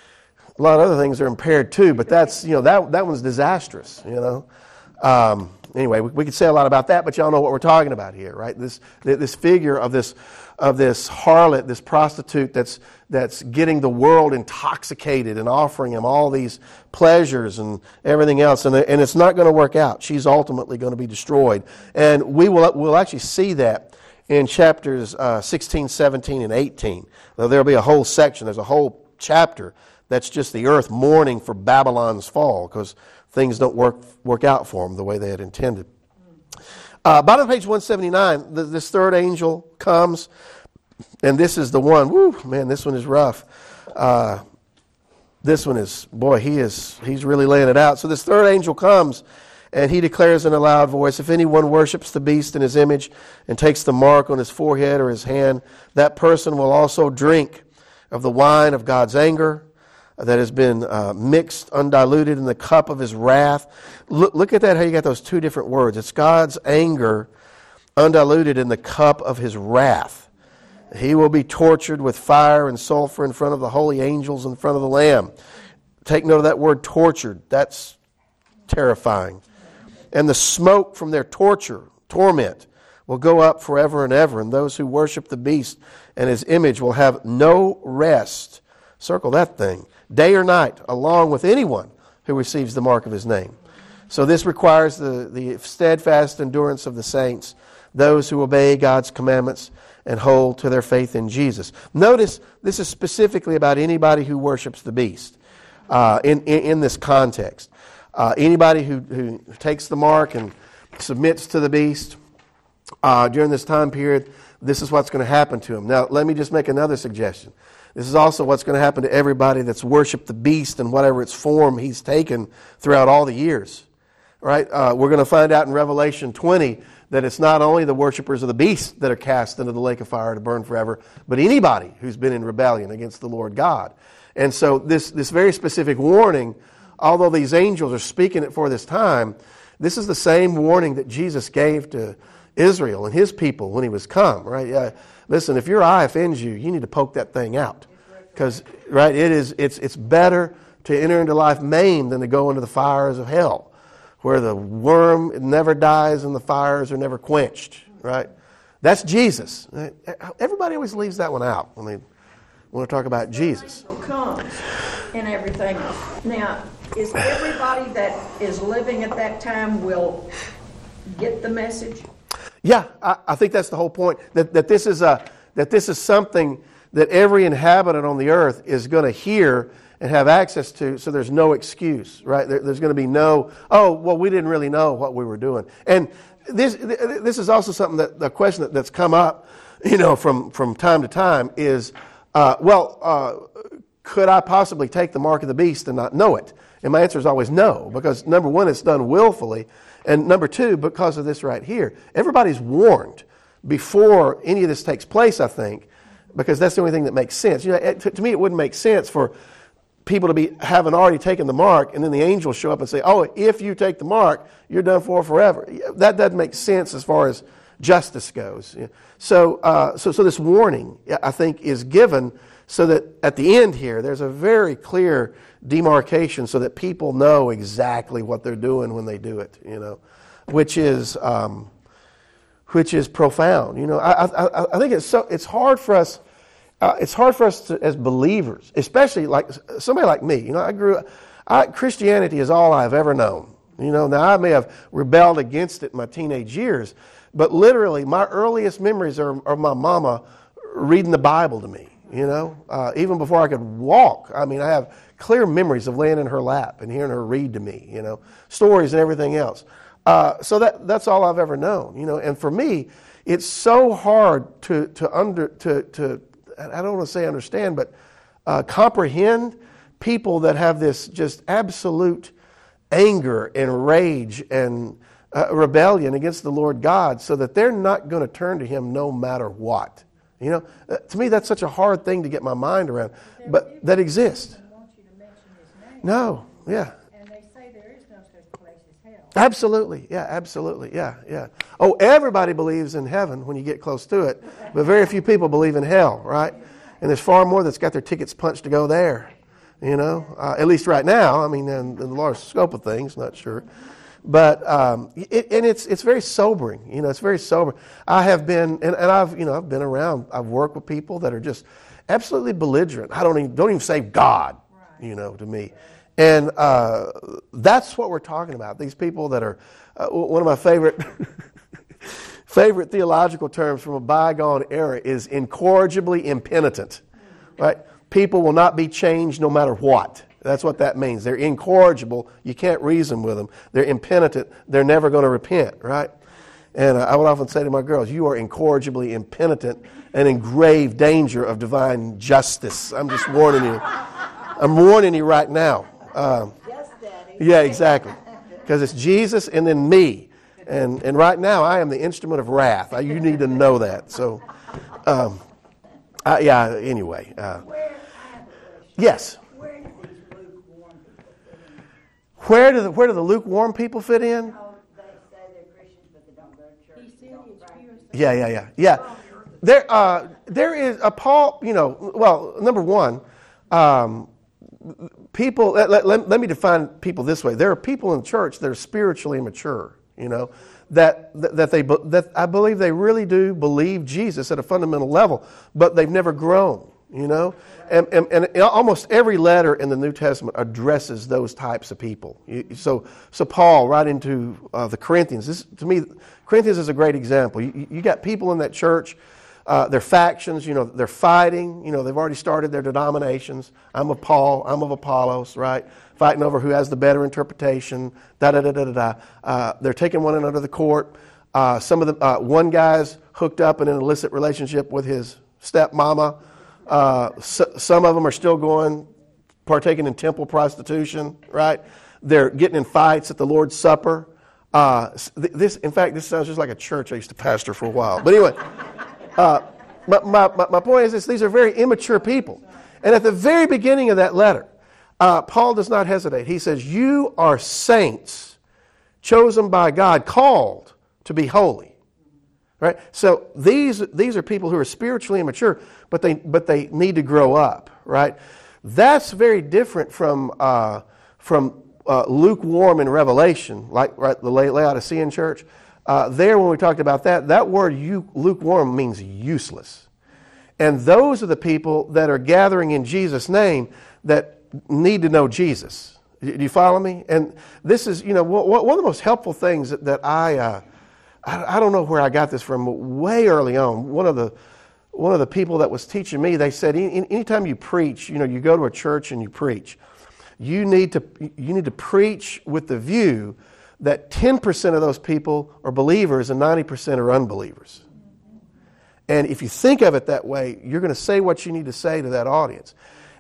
a lot of other things are impaired too, but that's, you know, that that one's disastrous, you know. Um, anyway, we, we could say a lot about that, but y'all know what we're talking about here, right? This this figure of this of this harlot, this prostitute that's that's getting the world intoxicated and offering him all these pleasures and everything else, and and it's not going to work out. She's ultimately going to be destroyed, and we will we'll actually see that in chapters uh, sixteen, seventeen, and eighteen. Now, there'll be a whole section. There's a whole chapter that's just the earth mourning for Babylon's fall because things don't work work out for them the way they had intended. Uh, bottom of page one seventy-nine, the, this third angel comes, and this is the one. Woo, man, this one is rough. Uh, this one is, boy, he is he's really laying it out. So this third angel comes, and he declares in a loud voice, if anyone worships the beast in his image and takes the mark on his forehead or his hand, that person will also drink of the wine of God's anger that has been uh, mixed, undiluted in the cup of his wrath. Look, look at that, how you got those two different words. It's God's anger undiluted in the cup of his wrath. He will be tortured with fire and sulfur in front of the holy angels in front of the Lamb. Take note of that word tortured. That's terrifying. And the smoke from their torture, torment, will go up forever and ever, and those who worship the beast and his image will have no rest. Circle that thing. Day or night, along with anyone who receives the mark of his name. So this requires the, the steadfast endurance of the saints, those who obey God's commandments and hold to their faith in Jesus. Notice this is specifically about anybody who worships the beast uh, in, in, in this context. Uh, anybody who, who takes the mark and submits to the beast uh, during this time period, this is what's going to happen to them. Now, let me just make another suggestion. This is also what's going to happen to everybody that's worshipped the beast in whatever its form he's taken throughout all the years. Right? Uh, we're going to find out in Revelation twenty that it's not only the worshipers of the beast that are cast into the lake of fire to burn forever, but anybody who's been in rebellion against the Lord God. And so this, this very specific warning, although these angels are speaking it for this time, this is the same warning that Jesus gave to Israel and his people when he was come, right? Uh, listen, if your eye offends you, you need to poke that thing out. Because, right, it is, it's, it's better to enter into life maimed than to go into the fires of hell, where the worm never dies and the fires are never quenched, right? That's Jesus. Right? Everybody always leaves that one out when they want to talk about Jesus.
Comes and everything. Now, is everybody that is living at that time will get the message?
Yeah, I, I think that's the whole point. That that this is a that this is something that every inhabitant on the earth is going to hear and have access to. So there's no excuse, right? There, there's going to be no, oh, well, we didn't really know what we were doing. And this this is also something that the question that, that's come up, you know, from from time to time is, uh, well, uh, could I possibly take the mark of the beast and not know it? And my answer is always no, because number one, it's done willfully. And number two, because of this right here. Everybody's warned before any of this takes place, I think, because that's the only thing that makes sense. You know, it, to, to me, it wouldn't make sense for people to be having already taken the mark, and then the angels show up and say, oh, if you take the mark, you're done for forever. That doesn't make sense as far as justice goes. So, uh, so, so this warning, I think, is given so that at the end here, there's a very clear demarcation so that people know exactly what they're doing when they do it, you know, which is um, which is profound. You know, I, I, I think it's so it's hard for us. Uh, it's hard for us to, as believers, especially like somebody like me. You know, I grew up. I, Christianity is all I've ever known. You know, now I may have rebelled against it in my teenage years, but literally my earliest memories are of my mama reading the Bible to me. You know, uh, even before I could walk. I mean, I have clear memories of laying in her lap and hearing her read to me. You know, stories and everything else. Uh, so that that's all I've ever known. You know, and for me, it's so hard to to under to to. I don't want to say understand, but uh, comprehend people that have this just absolute anger and rage and uh, rebellion against the Lord God, so that they're not going to turn to Him no matter what. You know, uh, to me, that's such a hard thing to get my mind around, but that exists. No, yeah.
And they say there is no such place as hell.
Absolutely, yeah, absolutely, yeah, yeah. Oh, everybody believes in heaven when you get close to it, but very few people believe in hell, right? And there's far more that's got their tickets punched to go there, you know, uh, at least right now. I mean, in, in the large scope of things, not sure. But, um, it, and it's it's very sobering, you know, it's very sobering. I have been, and, and I've, you know, I've been around, I've worked with people that are just absolutely belligerent. I don't even, don't even say God, you know, to me. And uh, that's what we're talking about. These people that are, uh, one of my favorite favorite theological terms from a bygone era is incorrigibly impenitent. Right? People will not be changed no matter what. That's what that means. They're incorrigible. You can't reason with them. They're impenitent. They're never going to repent. Right? And uh, I would often say to my girls, you are incorrigibly impenitent and in grave danger of divine justice. I'm just warning you. I'm warning you right now. Um, yeah, exactly. Because it's Jesus and then me. And and right now I am the instrument of wrath. I, you need to know that. So, um, I, yeah, anyway. Uh, yes. Where do the where do the lukewarm people fit in? Yeah, yeah, yeah. Yeah. There uh, there is a Paul, you know, well, number one, um, people, let, let, let me define people this way. There are people in the church that are spiritually immature, you know, that, that they, that I believe they really do believe Jesus at a fundamental level, but they've never grown, you know. And, and, and almost every letter in the New Testament addresses those types of people. So, so Paul, right into uh, the Corinthians, this, to me, Corinthians is a great example. You, you got people in that church. Uh, they're factions, you know, they're fighting, you know, they've already started their denominations. I'm of Paul, I'm of Apollos, right? Fighting over who has the better interpretation, da-da-da-da-da-da. Uh, they're taking one another to court. Uh, some of the, uh, one guy's hooked up in an illicit relationship with his stepmama. Uh, so, some of them are still going, partaking in temple prostitution, right? They're getting in fights at the Lord's Supper. Uh, this, in fact, this sounds just like a church I used to pastor for a while. But anyway... Uh, my, my, my point is this, these are very immature people. And at the very beginning of that letter, uh, Paul does not hesitate. He says, you are saints, chosen by God, called to be holy. Right? So these these are people who are spiritually immature, but they but they need to grow up. Right? That's very different from uh, from uh, lukewarm in Revelation, like right, the Laodicean church. Uh, there, when we talked about that, that word you, lukewarm means useless. And those are the people that are gathering in Jesus' name that need to know Jesus. Do you follow me? And this is, you know, one of the most helpful things that, that I, uh, I, I don't know where I got this from, but way early on, one of the one of the people that was teaching me, they said, any, anytime you preach, you know, you go to a church and you preach, you need to you need to preach with the view that ten percent of those people are believers and ninety percent are unbelievers. And if you think of it that way, you're going to say what you need to say to that audience.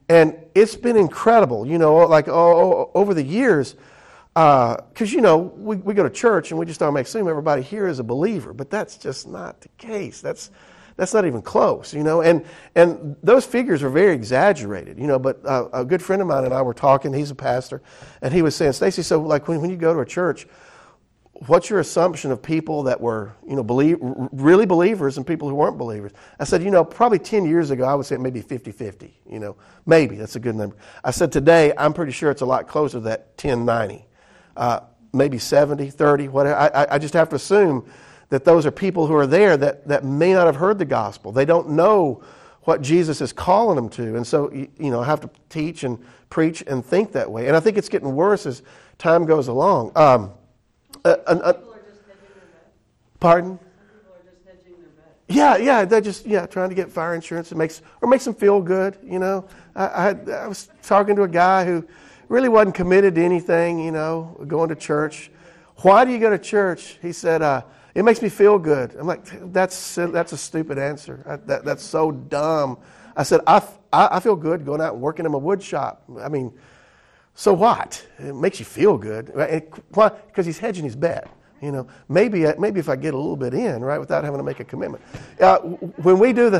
And it's been incredible, you know, like oh, over the years, because, uh, you know, we, we go to church and we just don't assume everybody here is a believer, but that's just not the case. That's that's not even close, you know, and and those figures are very exaggerated, you know, but uh, a good friend of mine and I were talking, he's a pastor, and he was saying, Stacy, so like when, when you go to a church, what's your assumption of people that were, you know, believe, really believers and people who weren't believers? I said, you know, probably ten years ago, I would say maybe fifty-fifty, you know, maybe. That's a good number. I said, today, I'm pretty sure it's a lot closer to that ten ninety, uh, maybe seventy, thirty, whatever. I, I just have to assume that those are people who are there that, that may not have heard the gospel. They don't know what Jesus is calling them to. And so, you, you know, I have to teach and preach and think that way. And I think it's getting worse as time goes along. Um, Uh, uh, uh,
People are just hedging their bet.
pardon?
Some people are just hedging their bet.
Yeah, yeah, they're just yeah trying to get fire insurance. It makes or makes them feel good. You know, I, I, I was talking to a guy who really wasn't committed to anything. You know, going to church. Why do you go to church? He said, uh, "It makes me feel good." I'm like, "That's that's a stupid answer. I, that, that's so dumb." I said, I, I I feel good going out and working in my wood shop. I mean. So what? It makes you feel good. Why? Because he's hedging his bet. You know, maybe maybe if I get a little bit in, right, without having to make a commitment. Uh, when we do the,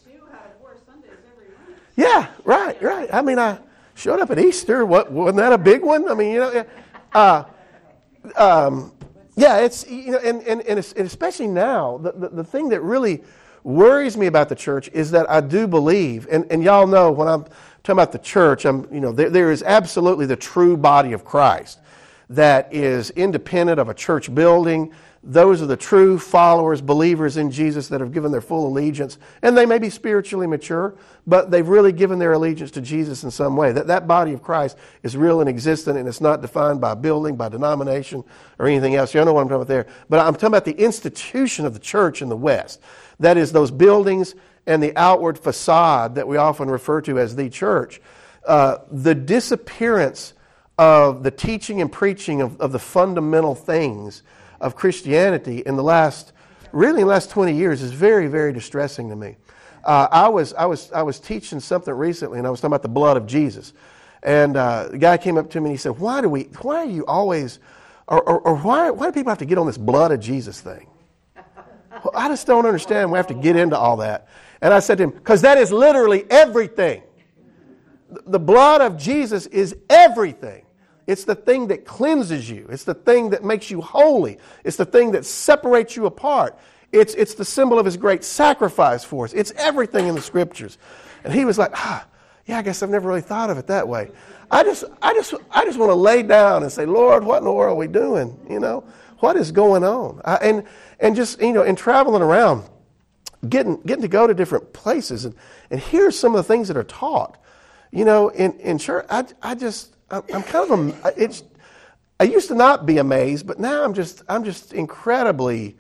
yeah, right, right. I mean, I showed up at Easter. What wasn't that a big one? I mean, you know, uh, um, yeah, it's you know, and and and especially now, the, the the thing that really worries me about the church is that I do believe, and and y'all know when I'm talking about the church, I'm, you know, there, there is absolutely the true body of Christ that is independent of a church building. Those are the true followers, believers in Jesus that have given their full allegiance. And they may be spiritually mature, but they've really given their allegiance to Jesus in some way. That that body of Christ is real and existent, and it's not defined by building, by denomination, or anything else. You know what I'm talking about there. But I'm talking about the institution of the church in the West. That is those buildings and the outward facade that we often refer to as the church. Uh, the disappearance of the teaching and preaching of, of the fundamental things of Christianity in the last, really in the last twenty years is very, very distressing to me. Uh, I was I was I was teaching something recently, and I was talking about the blood of Jesus, and uh, the guy came up to me and he said, "Why do we? Why are you always, or, or, or why why do people have to get on this blood of Jesus thing?" Well, I just don't understand. We have to get into all that. And I said to him, because that is literally everything. The blood of Jesus is everything. It's the thing that cleanses you. It's the thing that makes you holy. It's the thing that separates you apart. It's, it's the symbol of His great sacrifice for us. It's everything in the Scriptures. And he was like, ah, yeah, I guess I've never really thought of it that way. I just, I just, I just want to lay down and say, Lord, what in the world are we doing? You know, what is going on? I, and and just, you know, in traveling around, getting getting to go to different places and, and hear some of the things that are taught. You know, in, in church, I, I just, I'm kind of, a, it's, I used to not be amazed, but now I'm just, I'm just incredibly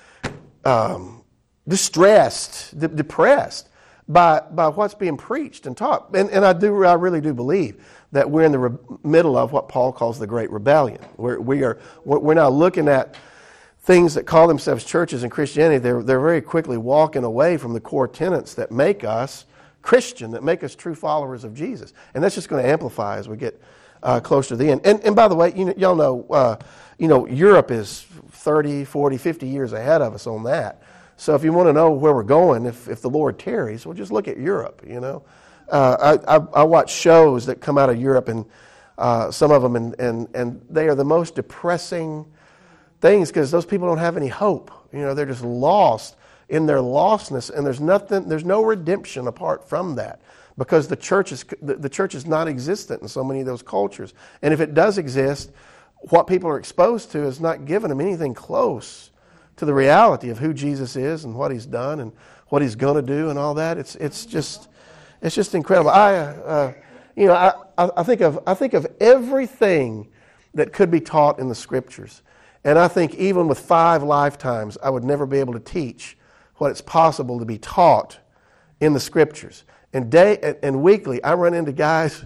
um, distressed, de- depressed by by what's being preached and taught. And, and I do, I really do believe that we're in the re- middle of what Paul calls the Great Rebellion. We're, we are, we're now looking at things that call themselves churches in Christianity. They're, they're very quickly walking away from the core tenets that make us Christian, that make us true followers of Jesus. And that's just going to amplify as we get uh, closer to the end. And, and by the way, you know, y'all know, uh, you know, Europe is thirty, forty, fifty years ahead of us on that. So if you want to know where we're going, if, if the Lord tarries, well, just look at Europe, you know. Uh, I, I, I watch shows that come out of Europe, and uh, some of them, and, and, and they are the most depressing things because those people don't have any hope. You know, they're just lost in their lostness, and there's nothing, there's no redemption apart from that, because the church is the, the church is not existent in so many of those cultures. And if it does exist, what people are exposed to is not giving them anything close to the reality of who Jesus is and what He's done and what He's going to do and all that. It's it's just it's just incredible. I uh, you know I, I think of I think of everything that could be taught in the Scriptures, and I think even with five lifetimes, I would never be able to teach what it's possible to be taught in the Scriptures. And day and, and weekly, I run into guys,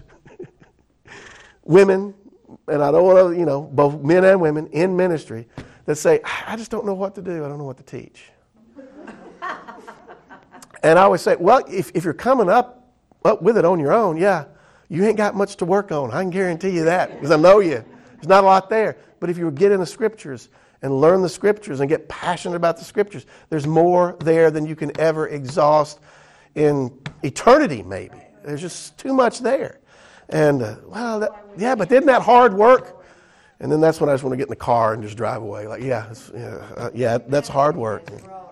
women, and I don't want to, you know, both men and women in ministry that say, I just don't know what to do. I don't know what to teach. And I always say, well, if, if you're coming up But with it on your own, yeah, you ain't got much to work on. I can guarantee you that because I know you. There's not a lot there. But if you get in the Scriptures and learn the Scriptures and get passionate about the Scriptures, there's more there than you can ever exhaust in eternity, maybe. There's just too much there. And, uh, well, that, yeah, but isn't that hard work? And then that's when I just want to get in the car and just drive away. Like, yeah, it's, yeah, uh, yeah, that's hard work.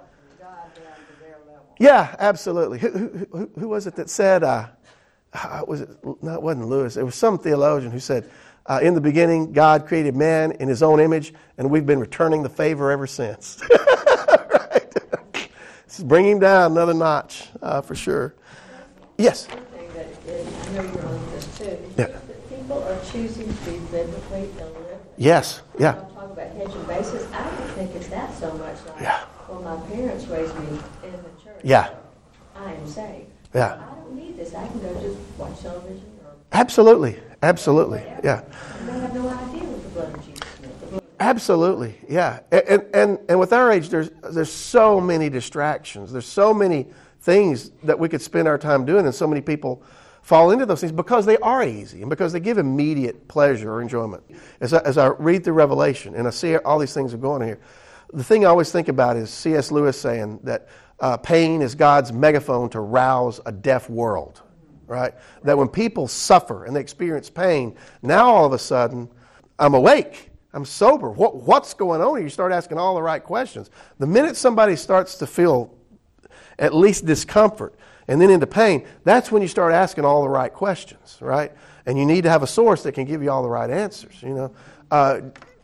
Yeah, absolutely. Who, who, who was it that said, uh, was it, no, it wasn't Lewis. It was some theologian who said, uh, in the beginning, God created man in his own image, and we've been returning the favor ever since. Right? This is bringing him down another notch, uh, for sure. Yes?
One thing that is, I know you're on this too, is
Yeah.
that people are choosing to be biblically illiterate.
Yes, yeah.
I'm talking about hedge and basis. I don't think it's that so much like,
Yeah.
well, my parents raised me in the church.
Yeah.
So I am saved.
Yeah.
I don't need this. I can go just watch television or
Absolutely, absolutely, yeah.
they have no idea what the blood of Jesus meant. The blood of
Absolutely, yeah. And, and and with our age, there's there's so many distractions. There's so many things that we could spend our time doing, and so many people fall into those things because they are easy and because they give immediate pleasure or enjoyment. As I, as I read through Revelation and I see all these things are going on here, the thing I always think about is C S Lewis saying that uh, pain is God's megaphone to rouse a deaf world. Right? That when people suffer and they experience pain, now all of a sudden, I'm awake. I'm sober. What, what's going on here? You start asking all the right questions. The minute somebody starts to feel at least discomfort and then into pain, that's when you start asking all the right questions, right? And you need to have a source that can give you all the right answers, you know. Uh,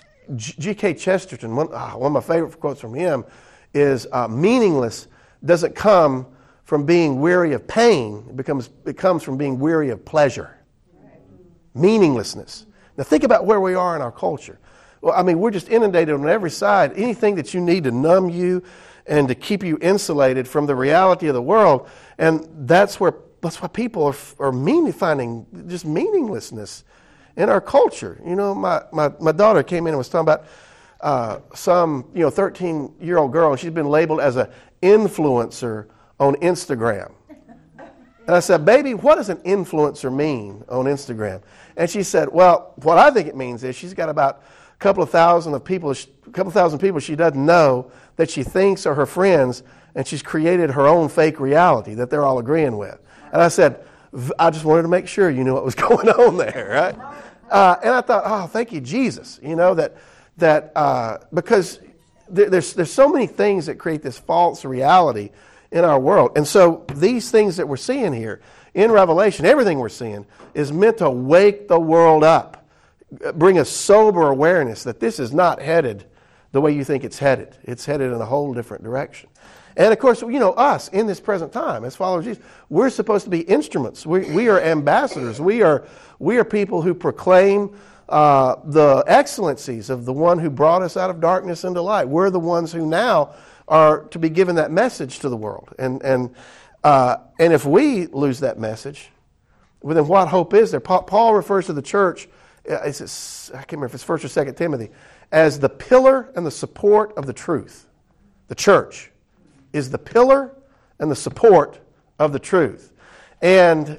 G K Chesterton, one, uh, one of my favorite quotes from him is, uh, meaningless doesn't come from being weary of pain. It becomes it comes from being weary of pleasure. Meaninglessness. Now think about where we are in our culture. Well, I mean, we're just inundated on every side. Anything that you need to numb you and to keep you insulated from the reality of the world. And that's where that's why people are, are meaning, finding just meaninglessness in our culture. You know, my, my, my daughter came in and was talking about uh, some, you know, thirteen-year-old girl, and she's been labeled as an influencer on Instagram. And I said, baby, what does an influencer mean on Instagram? And she said, well, what I think it means is she's got about a couple of thousand of people, a couple of thousand people she doesn't know that she thinks are her friends, and she's created her own fake reality that they're all agreeing with. And I said, I just wanted to make sure you knew what was going on there, right? Uh, and I thought, oh, thank you, Jesus. You know, that, that uh, because there, there's, there's so many things that create this false reality in our world. And so these things that we're seeing here in Revelation, everything we're seeing is meant to wake the world up, bring a sober awareness that this is not headed the way you think it's headed. It's headed in a whole different direction. And of course, you know, us in this present time as followers of Jesus, we're supposed to be instruments. We, we are ambassadors. We are, we are people who proclaim uh, the excellencies of the one who brought us out of darkness into light. We're the ones who now are to be given that message to the world. And and uh, and if we lose that message, well, then what hope is there? Paul, Paul refers to the church, it's, I can't remember if it's First or Second Timothy, as the pillar and the support of the truth. The church is the pillar and the support of the truth. And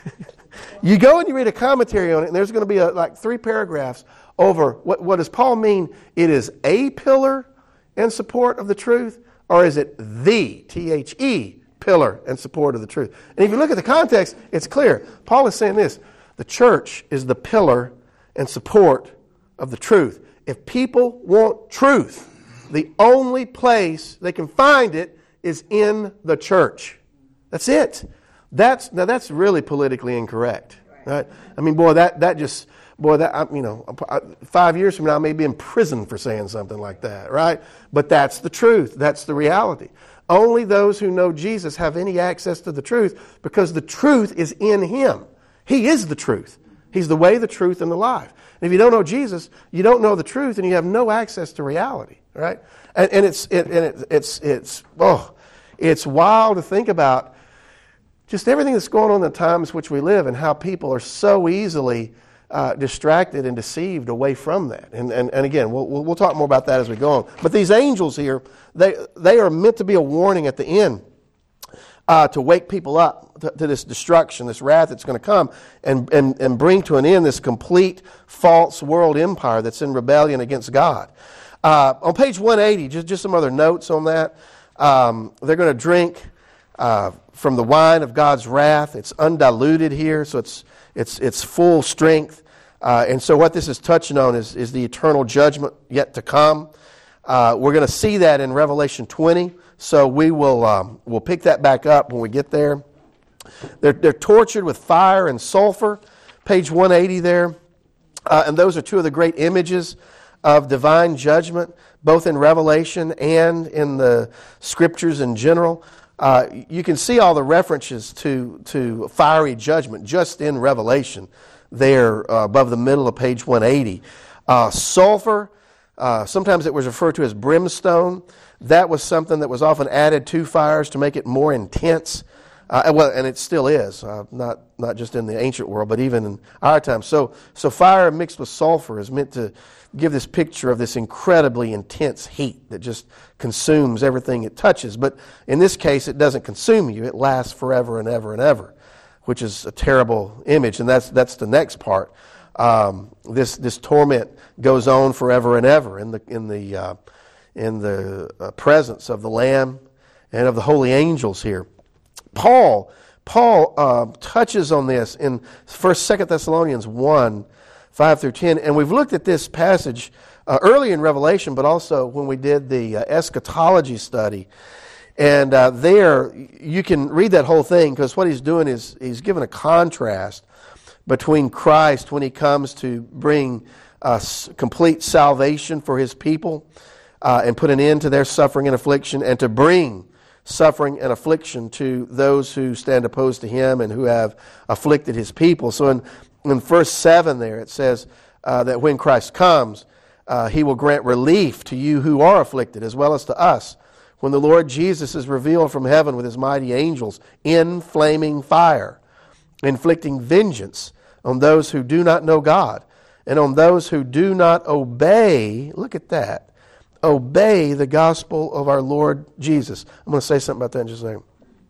you go and you read a commentary on it, and there's going to be a, like three paragraphs over what, what does Paul mean? It is a pillar and support of the truth, or is it the, T H E, pillar and support of the truth? And if you look at the context, it's clear. Paul is saying this, the church is the pillar and support of the truth. If people want truth, the only place they can find it is in the church. That's it. That's now that's really politically incorrect, right? I mean, boy, that that just boy, that I, you know, five years from now I may be in prison for saying something like that, right? But that's the truth. That's the reality. Only those who know Jesus have any access to the truth because the truth is in Him. He is the truth. He's the way, the truth, and the life. And if you don't know Jesus, you don't know the truth, and you have no access to reality, right? And, and it's it, and it, it's it's oh, it's wild to think about just everything that's going on in the times which we live, and how people are so easily uh, distracted and deceived away from that. And and, and again, we'll, we'll we'll talk more about that as we go on. But these angels here, they they are meant to be a warning at the end uh, to wake people up to, to this destruction, this wrath that's going to come, and, and, and bring to an end this complete false world empire that's in rebellion against God. Uh, on page one eighty, just, just some other notes on that. Um, they're going to drink uh, from the wine of God's wrath. It's undiluted here, so it's it's it's full strength. Uh, and so what this is touching on is, is the eternal judgment yet to come. Uh, we're going to see that in Revelation twenty, so we will um, we'll pick that back up when we get there. They're, they're tortured with fire and sulfur, page one eighty there. Uh, and those are two of the great images of divine judgment, both in Revelation and in the Scriptures in general. Uh, you can see all the references to, to fiery judgment just in Revelation there uh, above the middle of page one eighty. Uh, sulfur, uh, sometimes it was referred to as brimstone. That was something that was often added to fires to make it more intense. Uh, well, and it still is, uh, not not just in the ancient world, but even in our time. So, so fire mixed with sulfur is meant to give this picture of this incredibly intense heat that just consumes everything it touches. But in this case, it doesn't consume you; it lasts forever and ever and ever, which is a terrible image. And that's that's the next part. Um, this this torment goes on forever and ever in the in the uh, in the uh, presence of the Lamb and of the holy angels here. Paul, Paul uh, touches on this in First, Second Thessalonians one, five through ten, and we've looked at this passage uh, early in Revelation, but also when we did the uh, eschatology study. And uh, there, you can read that whole thing, because what he's doing is he's given a contrast between Christ when he comes to bring uh, complete salvation for his people uh, and put an end to their suffering and affliction, and to bring suffering and affliction to those who stand opposed to him and who have afflicted his people. So in, in verse seven there, it says uh, that when Christ comes, uh, he will grant relief to you who are afflicted, as well as to us, when the Lord Jesus is revealed from heaven with his mighty angels in flaming fire, inflicting vengeance on those who do not know God, and on those who do not obey, look at that, obey the gospel of our Lord Jesus. I'm going to say something about that in just a second.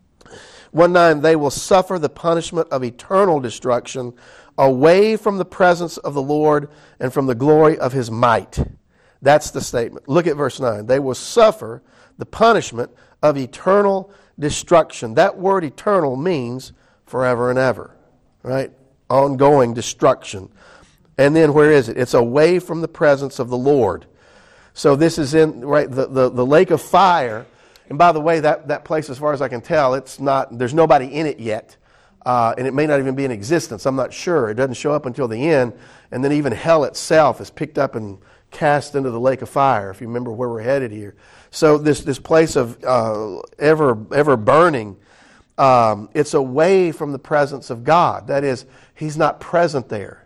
one nine, they will suffer the punishment of eternal destruction away from the presence of the Lord and from the glory of his might. That's the statement. Look at verse nine. They will suffer the punishment of eternal destruction. That word eternal means forever and ever, right? Ongoing destruction. And then where is it? It's away from the presence of the Lord. So this is in right the, the, the lake of fire. And by the way, that, that place, as far as I can tell, it's not. There's nobody in it yet, uh, and it may not even be in existence. I'm not sure. It doesn't show up until the end, and then even hell itself is picked up and cast into the lake of fire. If you remember where we're headed here, so this this place of uh, ever ever burning, um, it's away from the presence of God. That is, he's not present there.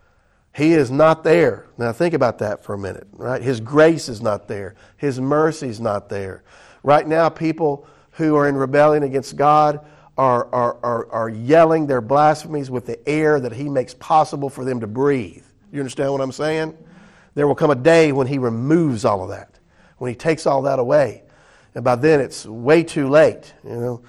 He is not there. Now think about that for a minute, right? His grace is not there. His mercy is not there. Right now, people who are in rebellion against God are, are, are, are yelling their blasphemies with the air that he makes possible for them to breathe. You understand what I'm saying? There will come a day when he removes all of that, when he takes all that away. And by then, it's way too late, you know.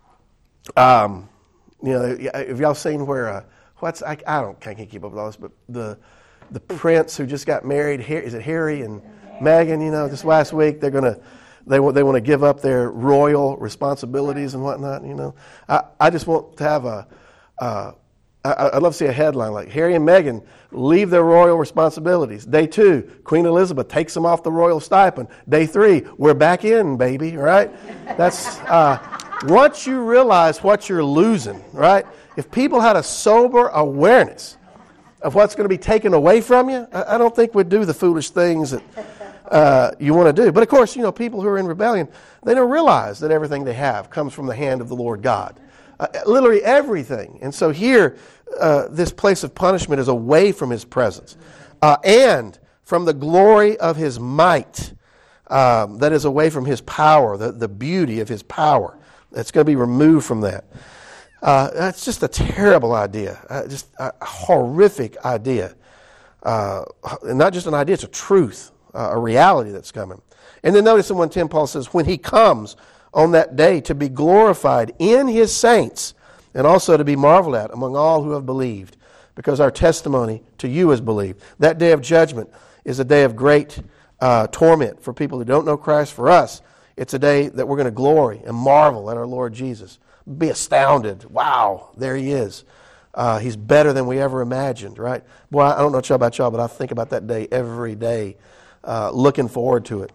Um, you know, have y'all seen where... Uh, What's I, I don't I can't keep up with all this, but the the prince who just got married, is it Harry and Meghan? You know, this last week they're gonna they want they want to give up their royal responsibilities and whatnot. You know, I, I just want to have a uh, I, I'd love to see a headline like Harry and Meghan leave their royal responsibilities. Day two, Queen Elizabeth takes them off the royal stipend. Day three, we're back in, baby. Right? That's uh, once you realize what you're losing, right? If people had a sober awareness of what's going to be taken away from you, I don't think we'd do the foolish things that uh, you want to do. But of course, you know, people who are in rebellion, they don't realize that everything they have comes from the hand of the Lord God. Uh, literally everything. And so here, uh, this place of punishment is away from his presence. Uh, and from the glory of his might, um, that is away from his power, the, the beauty of his power. It's going to be removed from that. Uh, that's just a terrible idea, uh, just a horrific idea. Uh, and not just an idea, it's a truth, uh, a reality that's coming. And then notice in one ten, Paul says, when he comes, on that day to be glorified in his saints and also to be marveled at among all who have believed, because our testimony to you is believed. That day of judgment is a day of great uh, torment for people who don't know Christ. For us, it's a day that we're going to glory and marvel at our Lord Jesus. Be astounded. Wow, there he is. Uh, he's better than we ever imagined, right? Boy, I don't know about y'all, but I think about that day every day, uh, looking forward to it.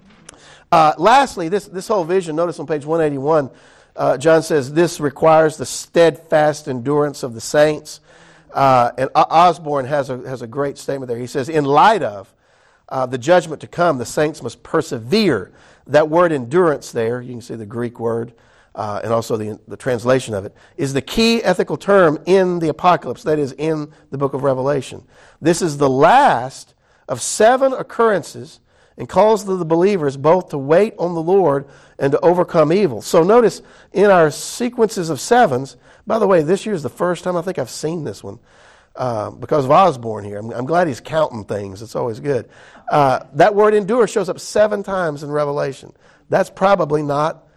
Uh, lastly, this, this whole vision, notice on page one eighty-one, uh, John says, this requires the steadfast endurance of the saints. Uh, and Osborne has a, has a great statement there. He says, in light of uh, the judgment to come, the saints must persevere. That word endurance there, you can see the Greek word, uh, and also the, the translation of it, is the key ethical term in the apocalypse, that is, in the book of Revelation. This is the last of seven occurrences and calls to the believers both to wait on the Lord and to overcome evil. So notice in our sequences of sevens, by the way, this year is the first time I think I've seen this one uh, because of Osborne here. I'm, I'm glad he's counting things. It's always good. Uh, that word endure shows up seven times in Revelation. That's probably not,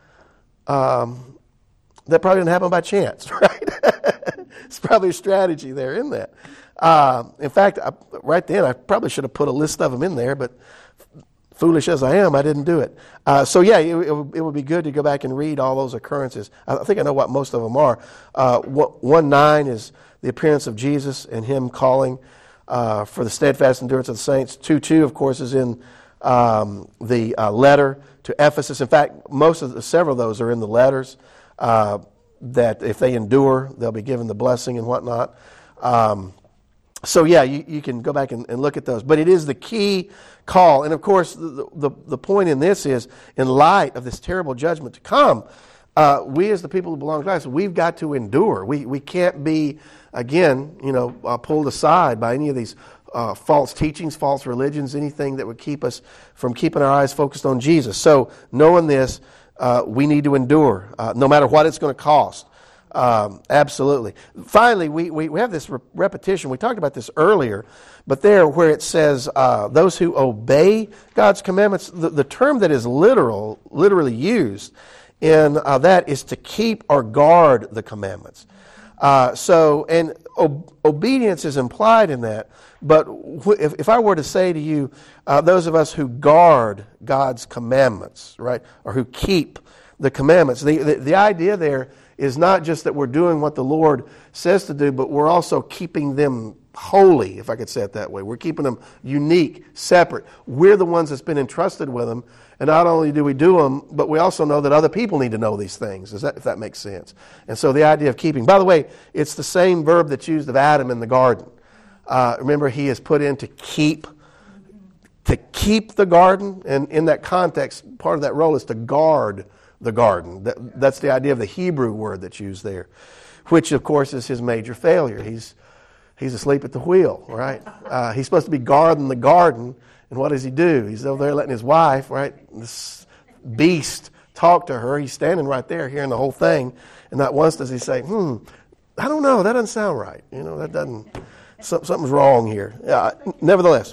um, that probably didn't happen by chance, right? It's probably a strategy there in that. Uh, in fact, I, right then, I probably should have put a list of them in there, but foolish as I am, I didn't do it. Uh, so yeah, it, it, would, it would be good to go back and read all those occurrences. I think I know what most of them are. Uh, one nine is the appearance of Jesus and him calling uh, for the steadfast endurance of the saints. Two two, of course, is in um, the uh, letter to Ephesus. In fact, most of the, several of those are in the letters. Uh, that if they endure, they'll be given the blessing and whatnot. Um, So yeah, you, you can go back and, and look at those. But it is the key call. And of course, the, the, the point in this is, in light of this terrible judgment to come, uh, we as the people who belong to Christ, we've got to endure. We we can't be, again, you know, uh, pulled aside by any of these uh, false teachings, false religions, anything that would keep us from keeping our eyes focused on Jesus. So knowing this, uh, we need to endure, uh, no matter what it's going to cost. Um, absolutely. Finally, we, we, we have this re- repetition. We talked about this earlier, but there where it says uh, those who obey God's commandments, the, the term that is literal, literally used in uh, that is to keep or guard the commandments. Uh, so, and ob- obedience is implied in that. But wh- if, if I were to say to you, uh, those of us who guard God's commandments, right, or who keep the commandments, the, the, the idea there is not just that we're doing what the Lord says to do, but we're also keeping them holy, if I could say it that way. We're keeping them unique, separate. We're the ones that's been entrusted with them, and not only do we do them, but we also know that other people need to know these things, Is that, if that makes sense. And so the idea of keeping. By the way, it's the same verb that's used of Adam in the garden. Uh, remember, he is put in to keep, to keep the garden, and in that context, part of that role is to guard the garden. That, that's the idea of the Hebrew word that's used there, which of course is his major failure. He's he's asleep at the wheel, right? Uh, he's supposed to be guarding the garden, and what does he do? He's over there letting his wife, right, this beast, talk to her. He's standing right there hearing the whole thing, and not once does he say, hmm, I don't know, that doesn't sound right. You know, that doesn't, some, something's wrong here. Yeah, nevertheless.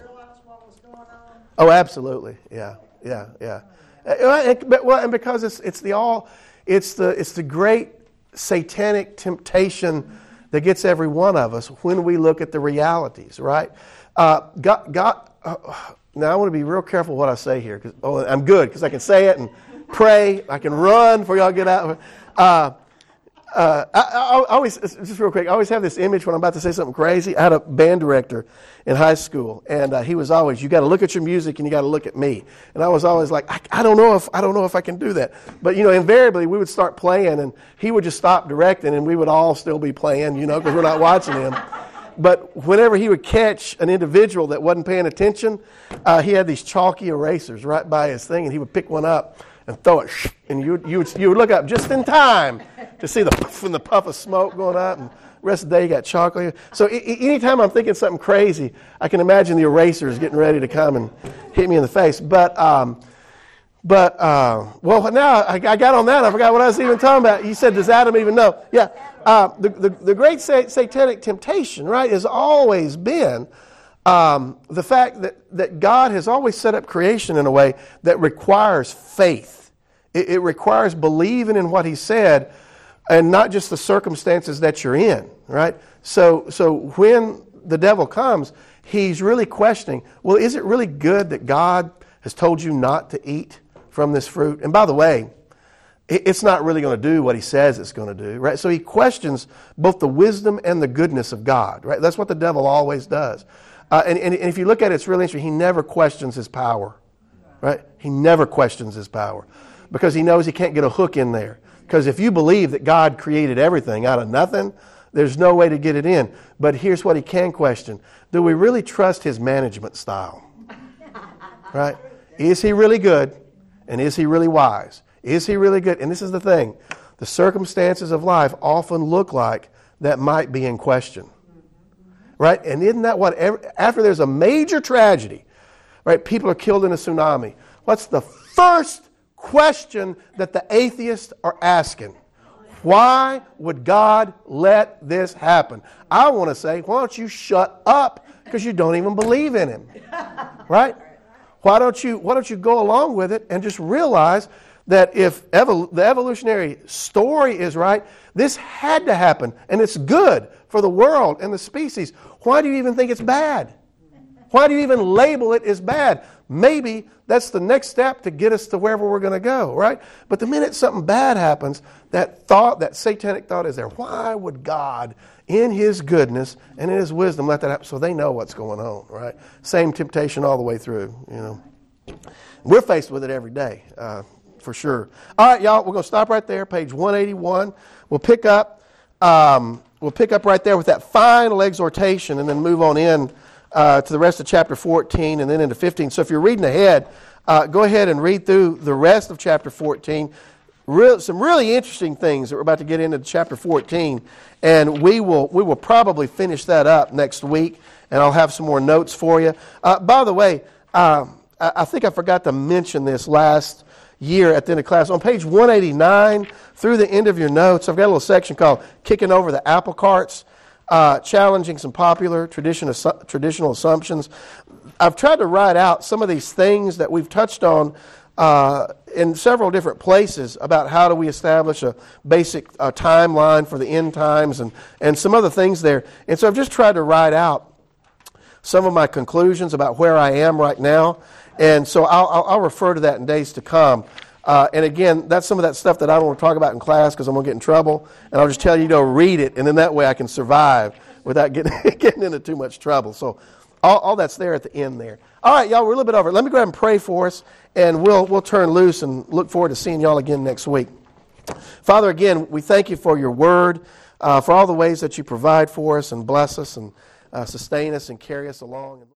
Oh, absolutely. Yeah, yeah, yeah. Well, and because it's it's the all, it's the it's the great satanic temptation that gets every one of us when we look at the realities, right? Uh, God, God. Uh, now I want to be real careful what I say here, because oh, I'm good because I can say it and pray. I can run before y'all get out. Uh, Uh, I, I, I always, just real quick, I always have this image when I'm about to say something crazy. I had a band director in high school, and uh, he was always, you got to look at your music and you got to look at me. And I was always like, I, I don't know if I don't know if I can do that. But you know, invariably we would start playing, and he would just stop directing, and we would all still be playing, you know, because we're not watching him. But whenever he would catch an individual that wasn't paying attention, uh, he had these chalky erasers right by his thing, and he would pick one up and throw it, and you you would you would look up just in time to see the puff and the puff of smoke going out, and the rest of the day you got chocolate. So I- anytime I'm thinking something crazy, I can imagine the erasers getting ready to come and hit me in the face. But um, but uh, well, now I, I got on that. I forgot what I was even talking about. You said, does Adam even know? Yeah, uh, the, the the great satanic temptation, right, has always been Um, the fact that, that God has always set up creation in a way that requires faith It, it requires believing in what he said and not just the circumstances that you're in, right? So, so when the devil comes, he's really questioning, well, is it really good that God has told you not to eat from this fruit? And by the way, it's not really going to do what he says it's going to do, right? So he questions both the wisdom and the goodness of God, right? That's what the devil always does. Uh, and, and, and if you look at it, it's really interesting. He never questions his power, right? He never questions his power because he knows he can't get a hook in there. Because if you believe that God created everything out of nothing, there's no way to get it in. But here's what he can question. Do we really trust his management style? Right? Is he really good? And is he really wise? Is he really good? And this is the thing. The circumstances of life often look like that might be in question. Right? And isn't that what, every, after there's a major tragedy, right, people are killed in a tsunami, what's the first question that the atheists are asking? Why would God let this happen? I want to say, why don't you shut up because you don't even believe in him? Right? Why don't you, why don't you go along with it and just realize that if evol- the evolutionary story is right, this had to happen, and it's good for the world and the species. Why do you even think it's bad? Why do you even label it as bad? Maybe that's the next step to get us to wherever we're going to go, right? But the minute something bad happens, that thought, that satanic thought is there. Why would God, in his goodness and in his wisdom, let that happen? So they know what's going on, right? Same temptation all the way through, you know. We're faced with it every day. Uh, For sure. All right, y'all, we're going to stop right there, page one eighty-one. We'll pick up um, we'll pick up right there with that final exhortation and then move on in uh, to the rest of chapter fourteen and then into fifteen. So if you're reading ahead, uh, go ahead and read through the rest of chapter fourteen. Real, some really interesting things that we're about to get into chapter fourteen, and we will we will probably finish that up next week, and I'll have some more notes for you. Uh, by the way, uh, I, I think I forgot to mention this last year at the end of class. On page one eighty-nine, through the end of your notes, I've got a little section called Kicking Over the Apple Carts, uh, challenging some popular tradition, assu- traditional assumptions. I've tried to write out some of these things that we've touched on uh, in several different places about how do we establish a basic uh, timeline for the end times and, and some other things there. And so I've just tried to write out some of my conclusions about where I am right now. And so I'll, I'll, I'll refer to that in days to come. Uh, and again, that's some of that stuff that I don't want to talk about in class because I'm going to get in trouble. And I'll just tell you to read it, and then that way I can survive without getting, getting into too much trouble. So all, all that's there at the end there. All right, y'all, we're a little bit over. Let me go ahead and pray for us, and we'll, we'll turn loose and look forward to seeing y'all again next week. Father, again, we thank you for your word, uh, for all the ways that you provide for us and bless us and uh, sustain us and carry us along.